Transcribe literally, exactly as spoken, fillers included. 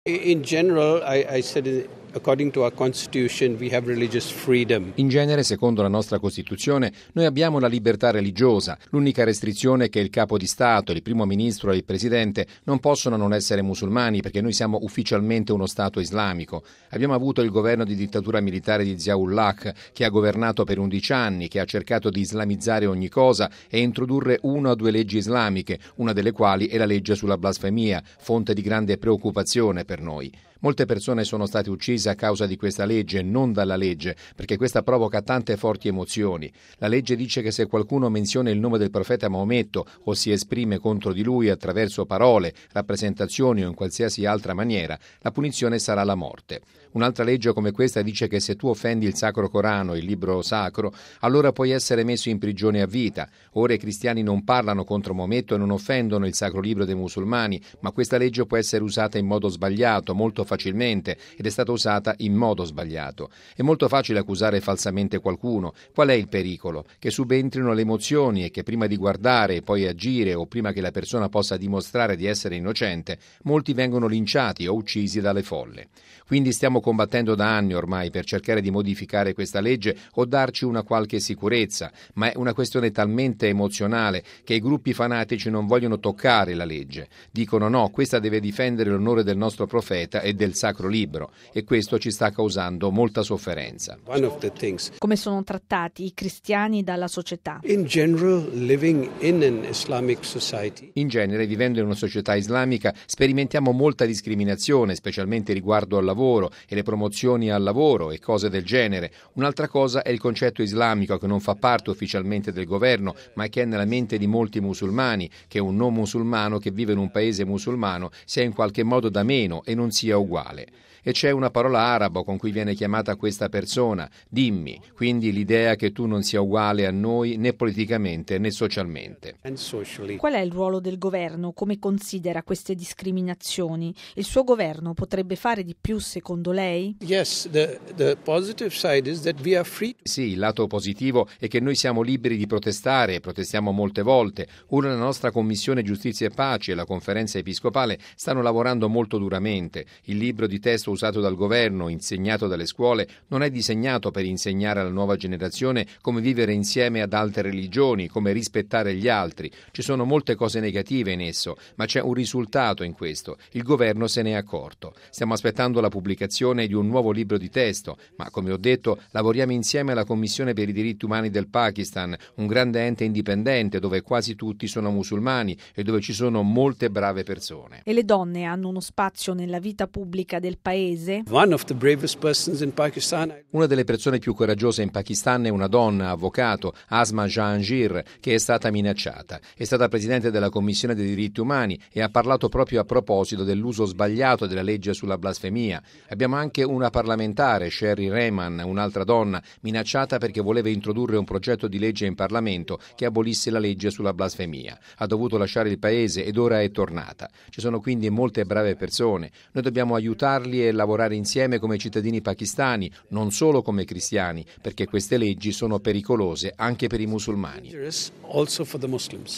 In general, I, I said according to our constitution we have religious freedom. In genere, secondo la nostra Costituzione, noi abbiamo la libertà religiosa. L'unica restrizione è che il capo di Stato, il primo ministro e il presidente non possono non essere musulmani perché noi siamo ufficialmente uno Stato islamico. Abbiamo avuto il governo di dittatura militare di Zia-ul-Haq che ha governato per undici anni, che ha cercato di islamizzare ogni cosa e introdurre una o due leggi islamiche, una delle quali è la legge sulla blasfemia, fonte di grande preoccupazione per noi. Molte persone sono state uccise a causa di questa legge, non dalla legge, perché questa provoca tante forti emozioni. La legge dice che se qualcuno menziona il nome del profeta Maometto o si esprime contro di lui attraverso parole, rappresentazioni o in qualsiasi altra maniera, la punizione sarà la morte. Un'altra legge come questa dice che se tu offendi il Sacro Corano, il libro sacro, allora puoi essere messo in prigione a vita. Ora i cristiani non parlano contro Maometto e non offendono il Sacro Libro dei musulmani, ma questa legge può essere usata in modo sbagliato, molto facilmente, ed è stata usata in modo sbagliato. È molto facile accusare falsamente qualcuno. Qual è il pericolo? Che subentrino le emozioni e che prima di guardare e poi agire o prima che la persona possa dimostrare di essere innocente, molti vengono linciati o uccisi dalle folle. Quindi stiamo combattendo da anni ormai per cercare di modificare questa legge o darci una qualche sicurezza, ma è una questione talmente emozionale che i gruppi fanatici non vogliono toccare la legge. Dicono no, questa deve difendere l'onore del nostro profeta e del Sacro Libro, e questo ci sta causando molta sofferenza. One of the things. Come sono trattati i cristiani dalla società? In general, living in an Islamic society. In genere, vivendo in una società islamica, sperimentiamo molta discriminazione, specialmente riguardo al lavoro e le promozioni al lavoro e cose del genere. Un'altra cosa è il concetto islamico che non fa parte ufficialmente del governo, ma che è nella mente di molti musulmani, che un non musulmano che vive in un paese musulmano sia in qualche modo da meno e non sia uguale. E c'è una parola arabo con cui viene chiamata questa persona, dimmi, quindi l'idea che tu non sia uguale a noi né politicamente né socialmente. Qual è il ruolo del governo? Come considera queste discriminazioni? Il suo governo potrebbe fare di più secondo lei? Yes, the, the positive side is that we are free. Sì, il lato positivo è che noi siamo liberi di protestare e protestiamo molte volte. Ora la nostra Commissione Giustizia e Pace e la Conferenza Episcopale stanno lavorando molto duramente. Il libro di testo usato dal governo, insegnato dalle scuole, non è disegnato per insegnare alla nuova generazione come vivere insieme ad altre religioni, come rispettare gli altri. Ci sono molte cose negative in esso, ma c'è un risultato in questo. Il governo se ne è accorto. Stiamo aspettando la pubblicazione di un nuovo libro di testo, ma come ho detto, lavoriamo insieme alla Commissione per i diritti umani del Pakistan, un grande ente indipendente dove quasi tutti sono musulmani e dove ci sono molte brave persone. E le donne hanno uno spazio nella vita pubblica del paese? One of the bravest persons in Pakistan. Una delle persone più coraggiose in Pakistan è una donna, avvocato, Asma Jahangir, che è stata minacciata. È stata presidente della Commissione dei diritti umani e ha parlato proprio a proposito dell'uso sbagliato della legge sulla blasfemia. Abbiamo anche una parlamentare, Sherry Rehman, un'altra donna, minacciata perché voleva introdurre un progetto di legge in Parlamento che abolisse la legge sulla blasfemia. Ha dovuto lasciare il paese ed ora è tornata. Ci sono quindi molte brave persone. Noi dobbiamo aiutarli e lavorare insieme come cittadini pakistani, non solo come cristiani, perché queste leggi sono pericolose anche per i musulmani.